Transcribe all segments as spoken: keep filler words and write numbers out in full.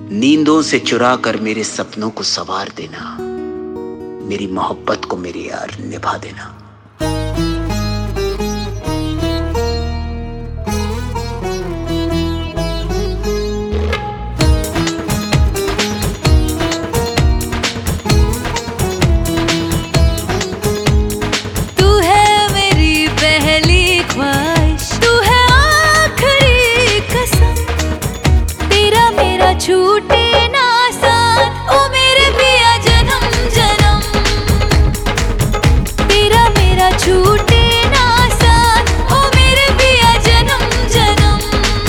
नींदों से चुरा कर मेरे सपनों को संवार देना, मेरी मोहब्बत को मेरी यार निभा देना। छूटे ना साथ ओ मेरे पिया जन्म जन्म, तेरा मेरा छूटे ना साथ ओ मेरे पिया जन्म जन्म।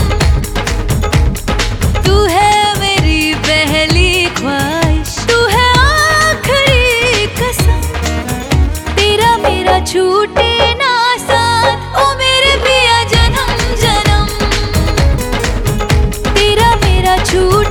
तू है मेरी पहली ख्वाहिश, तू है आखिरी कसम, तेरा मेरा छूटे ना साथ ओ मेरे पिया जन्म जन्म, तेरा मेरा छूटे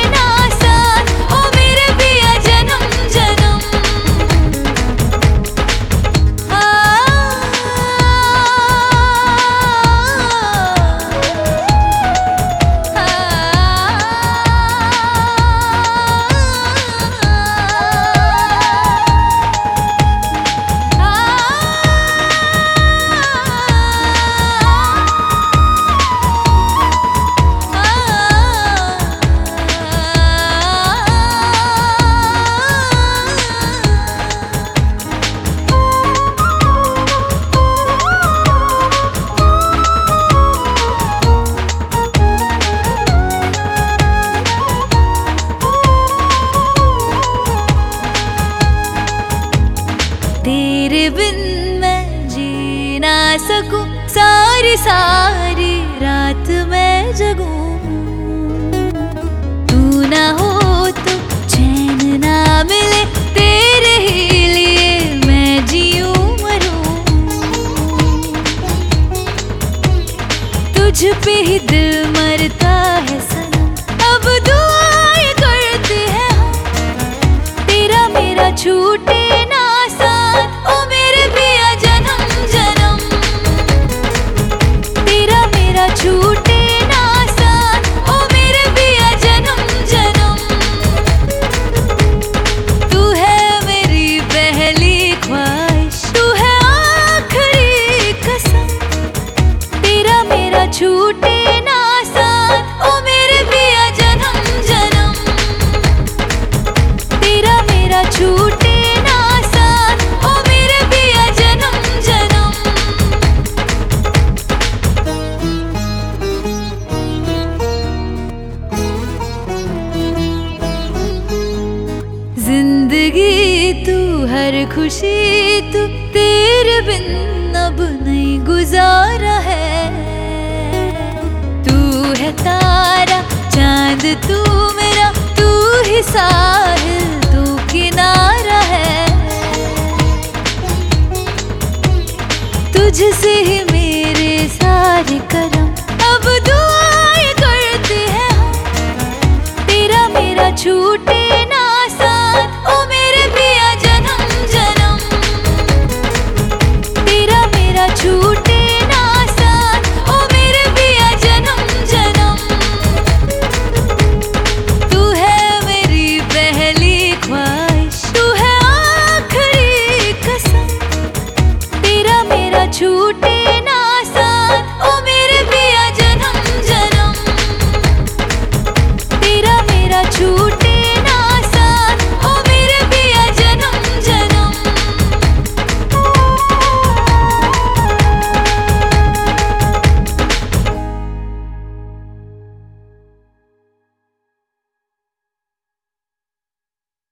तेरे बिन मैं जी ना सकूं, सारी सारी रात मैं जगूं। तू ना हो तो चैन ना मिले, तेरे ही लिए मैं जीऊं मरूं। तुझ पे ही दिल मरता है सनम, अब दुआएं करते हैं हम, तेरा मेरा छूटे ना साथ ओ मेरे पिया जन्म जन्म, तेरा मेरा छूटे ना साथ ओ मेरे पिया जन्म जन्म। तू है मेरी पहली ख्वाहिश, तू है आखिरी कसम, तेरा मेरा छूटे ना साथ ओ मेरे पिया जन्म जन्म, तेरा मेरा छूटे जिंदगी तू हर खुशी तू, तेरे बिन अब नहीं गुजारा है। तू है तारा चांद तू मेरा, तू ही साहिल तू किनारा है। तुझसे ही मेरे सारे करम